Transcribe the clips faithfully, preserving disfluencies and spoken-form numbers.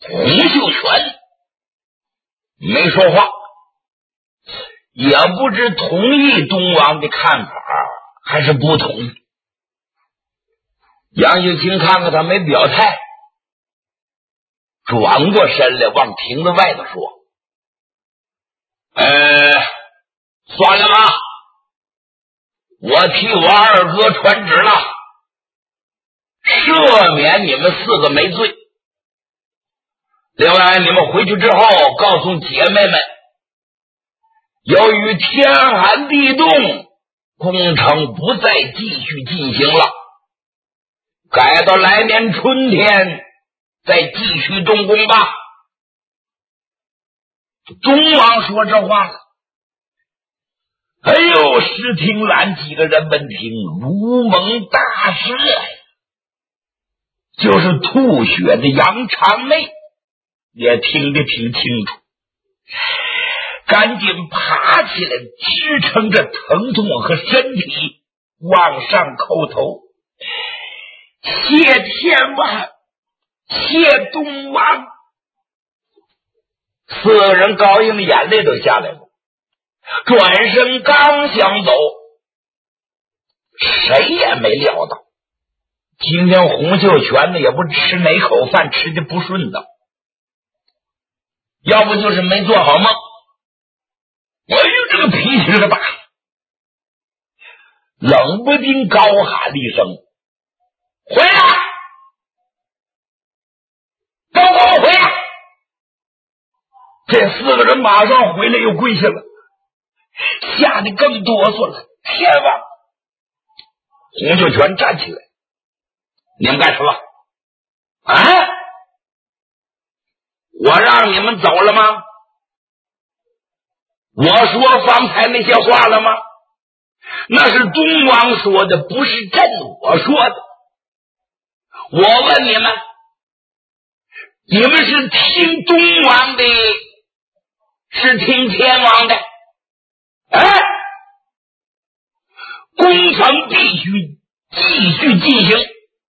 洪秀全没说话，也不知同意东王的看法还是不同意。杨秀清看看他没表态，转过身来往亭子外头说：呃，算了吧，我替我二哥传旨了，赦免你们四个没罪。另外你们回去之后告诉姐妹们，由于天寒地冻，工程不再继续进行了，改到来年春天再继续动工吧。东王说这话了，哎呦，石亭兰几个人闻听如蒙大赦，就是吐血的杨长妹也听得挺清楚，赶紧爬起来支撑着疼痛和身体往上叩头，谢天王，谢东王。四个人高兴的眼泪都下来了，转身刚想走，谁也没料到今天洪秀全呢也不吃哪口饭吃的不顺当，要不就是没做好梦。哎呦，这个脾气这个大，冷不丁高喊了一声：回来，都给我回来！这四个人马上回来又跪下了，吓得更哆嗦了。天王！洪秀全站起来：你们干什么？啊？我让你们走了吗？我说方才那些话了吗？那是东王说的，不是朕我说的。我问你们，你们是听东王的，是听天王的？哎，工程必须继续进行，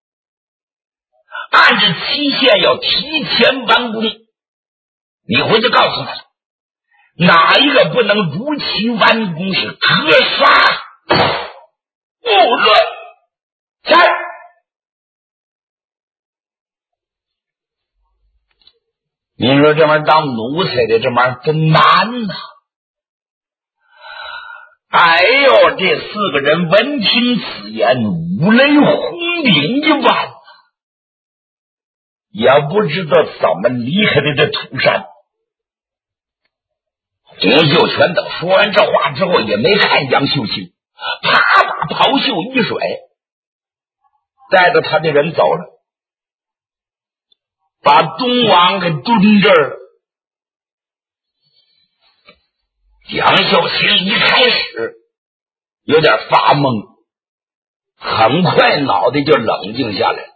按照期限要提前完工。你回去告诉他，哪一个不能如期完工是格杀勿论。下来！你说这玩意儿当奴才的，这玩意儿真难呐、啊！哎呦，这四个人闻听此言，五雷轰顶一般，也不知道怎么离开的这土山。洪秀全等说完这话之后，也没看杨秀清，啪把袍袖一甩，带着他的人走了，把东王给蹲这儿了。杨秀清一开始有点发懵，很快脑袋就冷静下来了。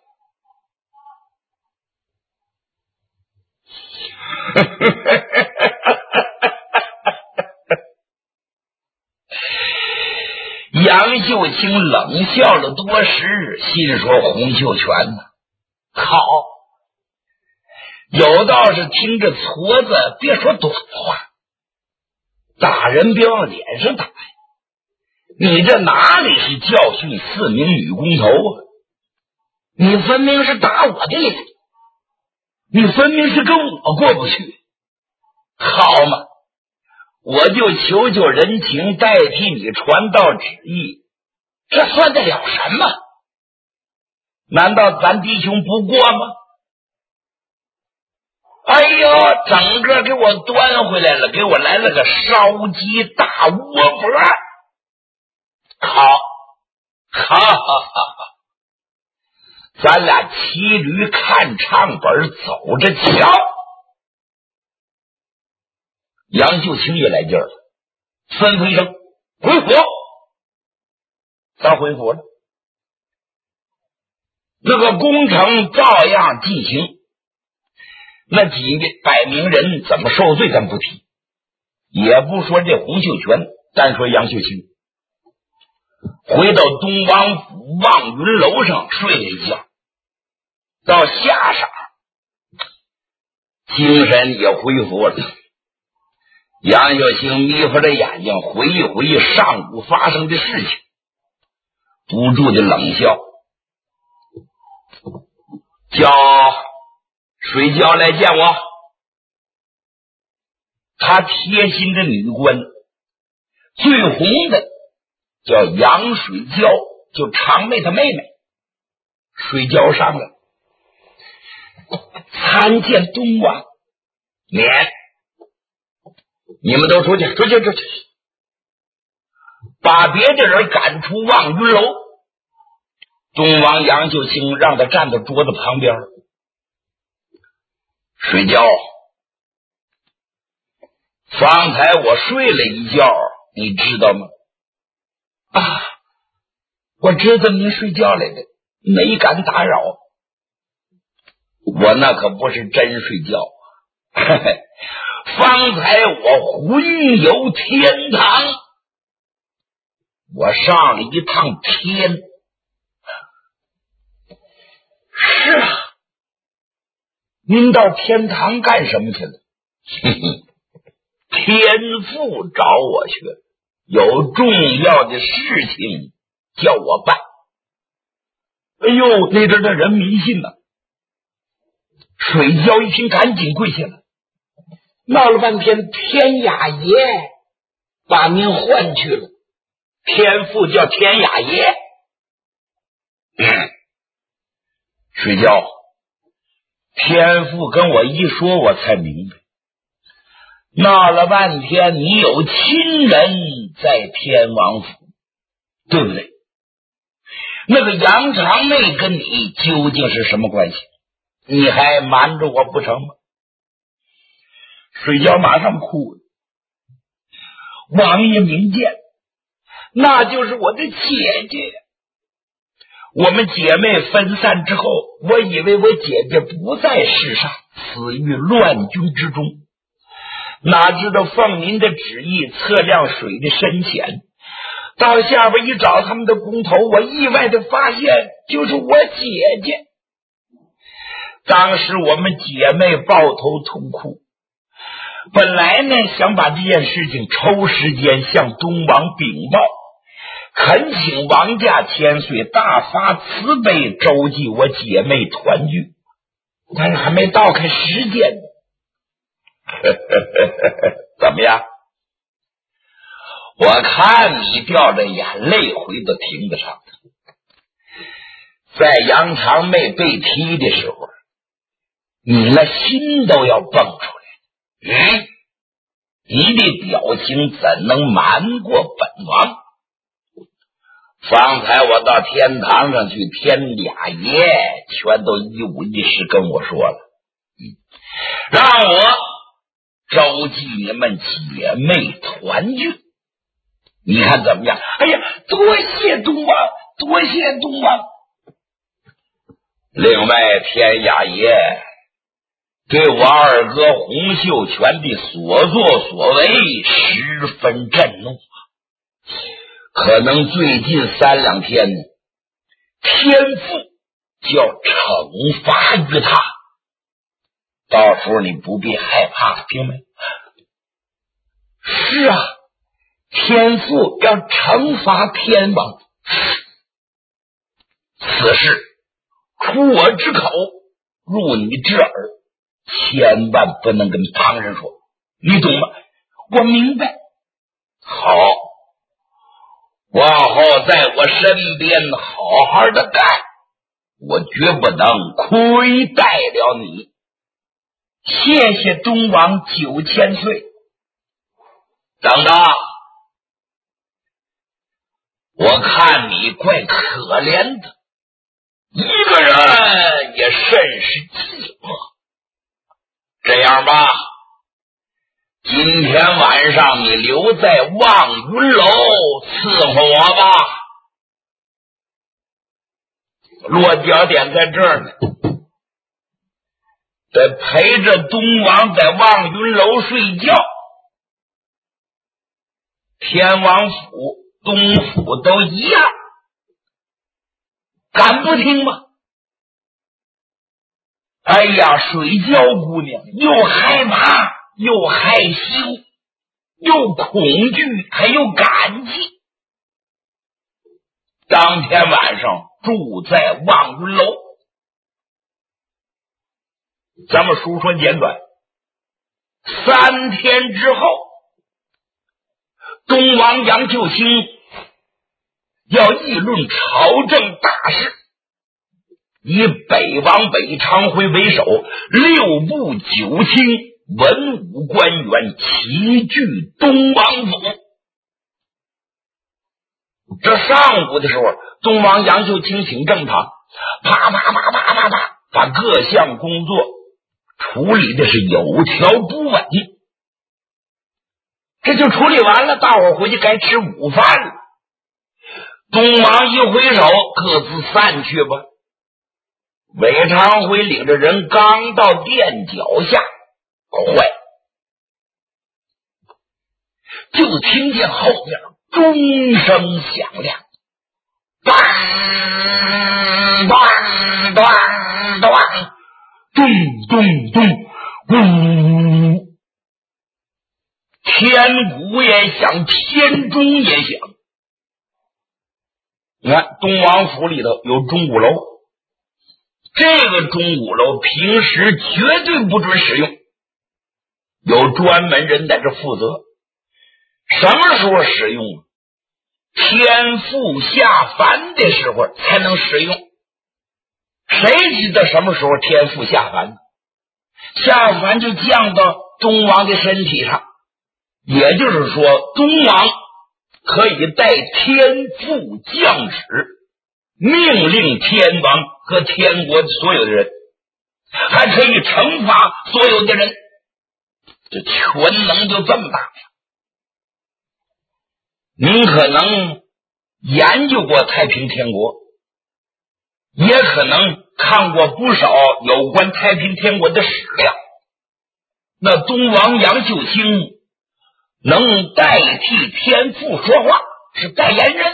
杨秀清冷笑了多时，心说洪秀全呢，好，有道是听着矬子别说短话，打人别往脸上打呀！你这哪里是教训四名女工头啊？你分明是打我的脸，你分明是跟我过不去。好嘛，我就求求人情，代替你传道旨意，这算得了什么？难道咱弟兄不过吗？哎呦，整个给我端回来了，给我来了个烧鸡大窝脖，好，好好好，咱俩骑驴看唱本，走着瞧。杨秀清也来劲儿了，吩咐一声回府，咱回府了。那个工程照样进行，那几百名人怎么受罪咱不提，也不说这洪秀全，单说杨秀清。回到东王府望云楼上睡了一觉，到下晌精神也恢复了。杨秀清眯合着眼睛回忆回忆上午发生的事情，不住的冷笑，叫水娇来见我。他贴心的女官最红的叫杨水娇，就长妹她妹妹。水娇上来参见东王。免，你们都出去，出去，出去，把别的人赶出望云楼。东王杨秀清让他站在桌子旁边。水娇，方才我睡了一觉，你知道吗？啊，我知道您睡觉来的，没敢打扰。我那可不是真睡觉，嘿嘿，方才我魂游天堂，我上了一趟天。是啊，您到天堂干什么去了？嘿嘿，天父找我去了，有重要的事情叫我办。哎呦，那阵的人迷信呐！水娇一听赶紧跪下了，闹了半天天雅爷把您换去了，天父叫天雅爷。嗯，水娇，天父跟我一说我才明白，闹了半天你有亲人在天王府，对不对？那个杨长妹跟你究竟是什么关系？你还瞒着我不成吗？水娇马上哭了，王爷明鉴，那就是我的姐姐。我们姐妹分散之后，我以为我姐姐不在世上，死于乱军之中，哪知道奉您的旨意测量水的深浅，到下边一找他们的工头，我意外的发现就是我姐姐。当时我们姐妹抱头痛哭，本来呢想把这件事情抽时间向东王禀报，恳请王家千岁大发慈悲，周济我姐妹团聚，但是还没到开时间呢。怎么样？我看你掉着眼泪回到亭子上，在杨长妹被踢的时候，你那心都要蹦出来。嗯，你的表情怎能瞒过本王？方才我到天堂上去，天俩爷全都一五一十跟我说了，嗯，让我召集你们姐妹团聚，你看怎么样？哎呀，多谢东王，多谢东王。另外，天雅爷对我二哥洪秀全的所作所为十分震怒，可能最近三两天天父就要惩罚于他，到时候你不必害怕，听没？是啊，天父要惩罚天王，此事出我之口，入你之耳，千万不能跟旁人说，你懂吗？我明白。好，往后在我身边好好的干，我绝不能亏待了你。谢谢东王九千岁。等等，我看你怪可怜的，一个人也甚是寂寞。这样吧，今天晚上你留在望云楼伺候我吧。落脚点在这儿呢，得陪着东王在望云楼睡觉。天王府、东府都一样，敢不听吗？ 哎呀，水饺姑娘又害怕又害羞又恐惧还有感激。当天晚上住在望云楼。咱们书说简短，三天之后，东王杨秀清要议论朝政大事，以北王北昌辉为首，六部九卿文武官员齐聚东王府。这上午的时候，东王杨秀清请正堂，啪啪啪啪啪啪，把各项工作处理的是有条不紊。这就处理完了，大伙回去该吃午饭了。东王一挥手，各自散去吧。韦昌辉领着人刚到殿脚下，坏，就听见后面钟声响亮，当当当当，咚咚咚，呜！天鼓也响，天钟也响。你看东王府里头有钟鼓楼，这个钟鼓楼平时绝对不准使用，有专门人在这负责。什么时候使用？天父下凡的时候才能使用。谁知道什么时候天父下凡？下凡就降到东王的身体上，也就是说东王可以代天父降旨，命令天王和天国所有的人，还可以惩罚所有的人，这权能就这么大。您可能研究过太平天国，也可能看过不少有关太平天国的史料。那东王杨秀清能代替天父说话，是代言人，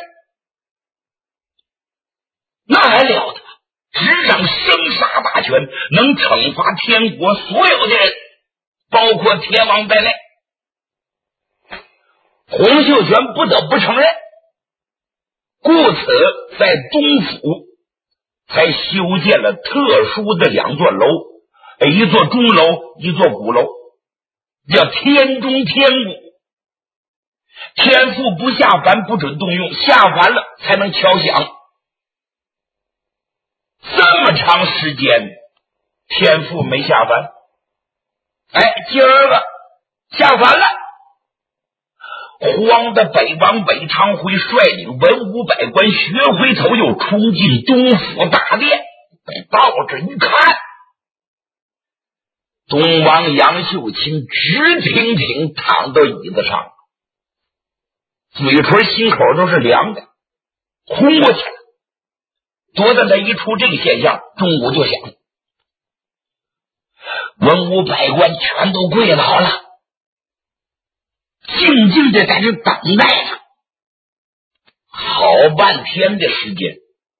那还了得，执掌生杀大权，能惩罚天国所有的人，包括天王在内。洪秀全不得不承认，故此在东府才修建了特殊的两座楼，一座钟楼，一座鼓楼，叫天钟天鼓。天父不下凡不准动用，下凡了才能敲响。这么长时间天父没下凡，哎，今儿个下凡了。慌的北王北昌辉率领文武百官学回头，又冲进东府大殿。到这一看，东王杨秀清直挺挺躺到椅子上，嘴唇心口都是凉的，昏过去了。多的他一出这个现象，钟鼓就响，文武百官全都跪倒了，静静的在这等待着。好半天的时间，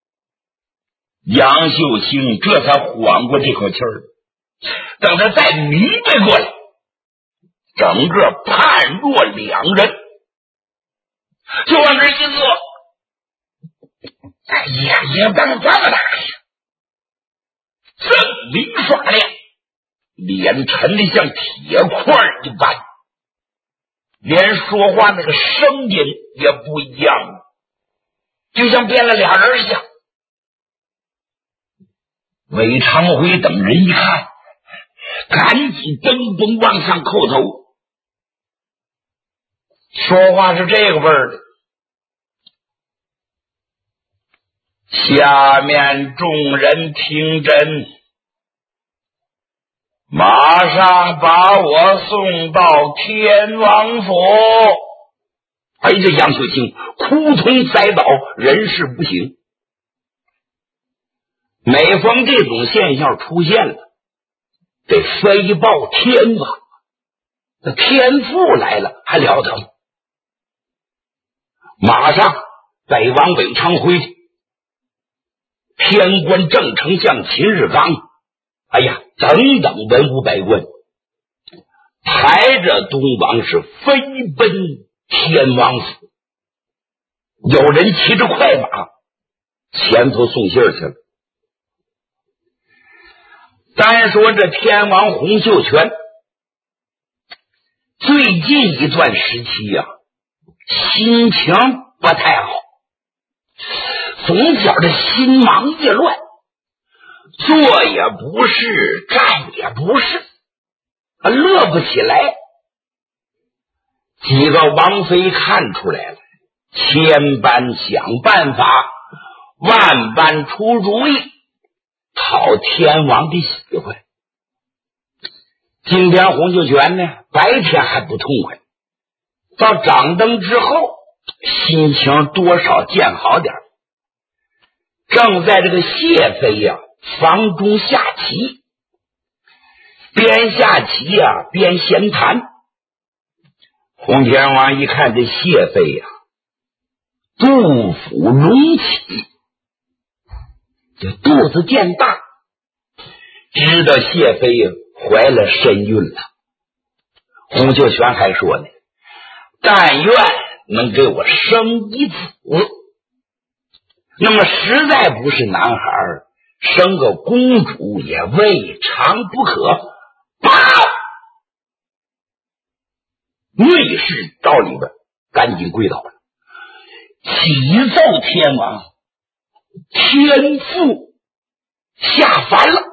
杨秀清这才缓过这口气儿。等他再明白过来，整个判若两人，就往这一坐，哎呀，也帮这么大呀，锃明刷亮，脸沉的像铁块一般，连说话那个声音也不一样，就像变了俩人一样。韦昌辉等人一看，赶紧蹦蹦往上叩头。说话是这个味儿的，下面众人听真，马上把我送到天王府。哎，这杨秀清扑通栽倒，人事不省。每逢这种现象出现了，得飞报天王，那天父来了还了得吗？马上北王韦昌辉、天官正丞相秦日刚，哎呀， 等等文武百官，抬着东王是飞奔天王府。有人骑着快马前头送信儿去了。单说这天王洪秀全最近一段时期呀、啊，心情不太好，总觉着心忙意乱，做也不是，干也不是，乐不起来。几个王妃看出来了，千般想办法，万般出主意，讨天王的喜欢。今天洪秀全呢，白天还不痛快，到掌灯之后，心情多少见好点。正在这个谢妃呀、啊、房中下棋，边下棋呀、啊、边闲谈。洪天王一看这谢妃呀、啊，肚腹隆起，这肚子见大，知道谢妃呀、啊、怀了身孕了。洪秀全还说呢，但愿能给我生一子，那么实在不是男孩，生个公主也未尝不可。报！内侍赵里边赶紧跪倒了，启奏天王，天父下凡了。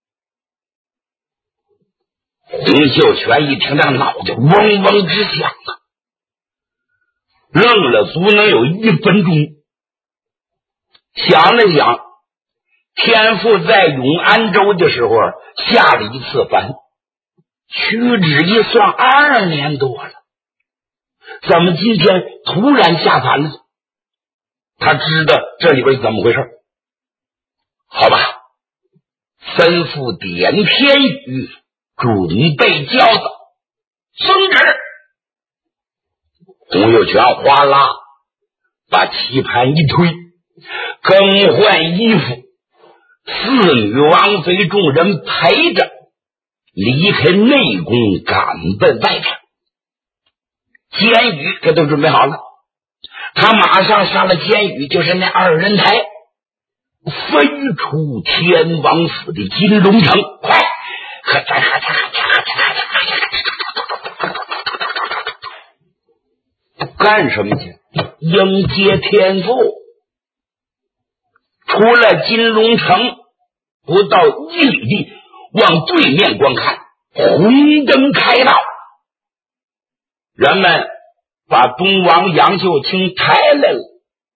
洪秀全一听，那脑袋嗡嗡直响啊，愣了足能有一分钟，想了想，天父在永安州的时候下了一次凡，屈指一算二年多了，怎么今天突然下凡了？他知道这里边怎么回事。好吧，吩咐点天宇准备轿子，遵旨。洪秀全哗啦把棋盘一推，更换衣服，四女王妃众人陪着离开内宫，赶奔外边。监宇这都准备好了，他马上上了监宇，就是那二人台，飞出天王府的金龙城，快！呵嚓呵嚓呵嚓呵嚓呵嚓，干什么去？迎接天父。出了金龙城不到一里地，往对面观看，红灯开道，人们把东王杨秀清抬来了。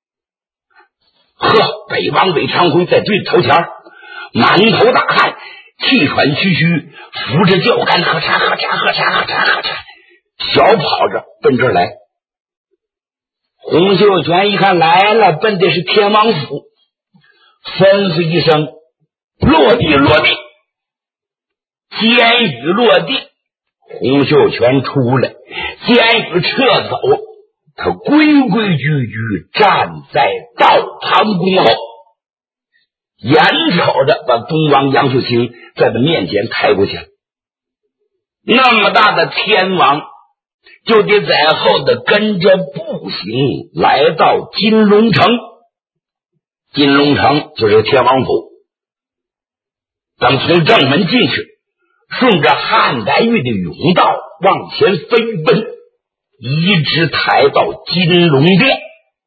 呵，北王韦长辉在对头前，满头大汗，气喘吁吁，扶着轿杆，呵嚓呵嚓呵嚓呵嚓呵嚓，小跑着奔这儿来。洪秀全一看来了，奔的是天王府，吩咐一声，落地落地。监宇落地，洪秀全出来，监宇撤走，他规规矩矩站在道旁恭候，眼瞅着把东王杨秀清在他面前抬过去了。那么大的天王就得在后的跟着步行来到金龙城。金龙城就是天王府，等从正门进去，顺着汉白玉的甬道往前飞奔，一直抬到金龙殿。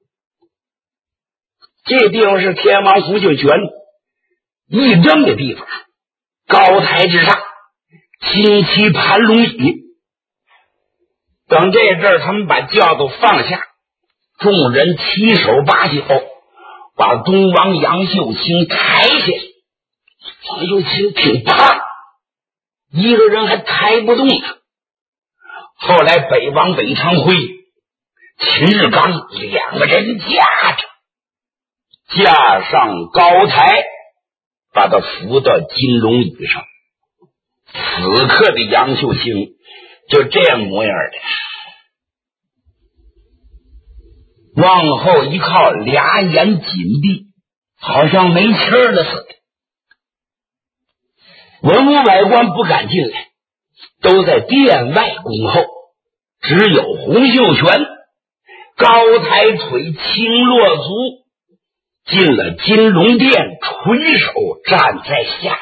这地方是天王洪秀全议政的地方，高台之上金漆盘龙椅。等这阵儿他们把轿子放下，众人七手八脚把东王杨秀清抬下去。杨秀清挺胖，一个人还抬不动他。后来北王韦长辉、秦日刚两个人架着，架上高台，把他扶到金龙椅上。此刻的杨秀清就这样模样的，往后一靠，俩眼紧闭，好像没气儿了似的。 文武百官不敢进来，都在殿外恭候。只有洪秀全高抬腿，轻落足，进了金龙殿，垂手站在下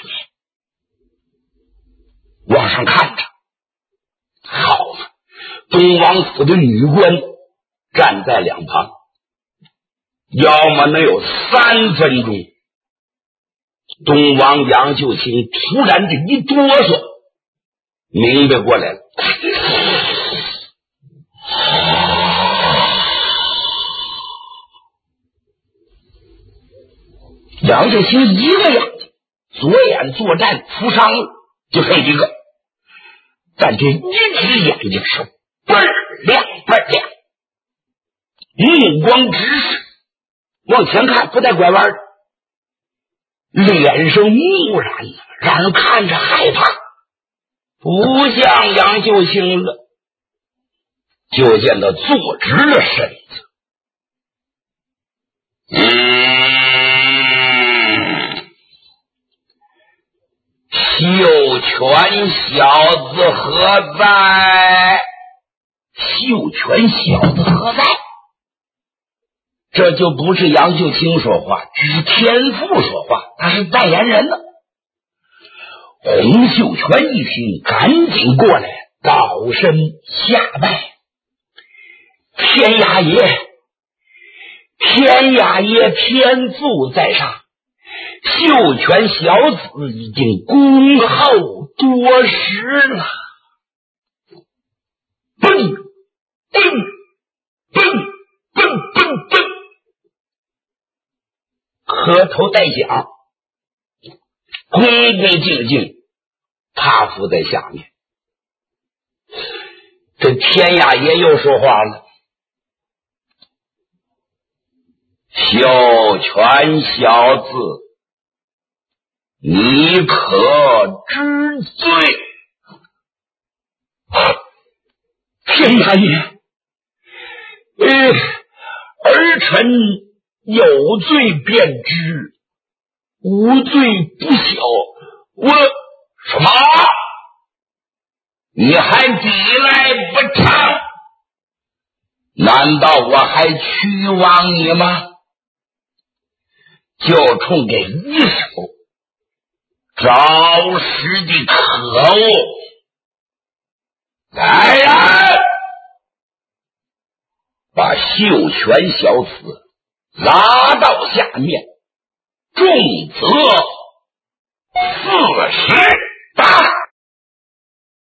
面，往上看着。好嘛，东王府的女官站在两旁，要么能有三分钟。东王杨秀清突然这一哆嗦，明白过来了。杨秀清一个眼睛，左眼作战扶伤就这一个，但这一只眼睛是倍儿亮倍儿亮，目光直视，往前看不带拐弯，脸上木然了，让人看着害怕，不像杨秀清了。就见他坐直了身子，嗯，秀全小子何在？秀全小子何在？这就不是杨秀清说话，只是天父说话，他是代言人呢。洪秀全一听，赶紧过来，倒身下拜。天衙爷，天衙爷天父在上，秀全小子已经恭候多时了。蹦蹦蹦蹦蹦蹦，磕头带响，恭恭敬敬趴伏在下面。这天衙爷又说话了，秀全小子，你可知罪？天衙爷，呃，儿臣有罪便知，无罪不晓。我什么？你还抵赖不成？难道我还屈枉你吗？就冲这一手，着实的可恶！来人，把秀全小子拉到下面，重责四十。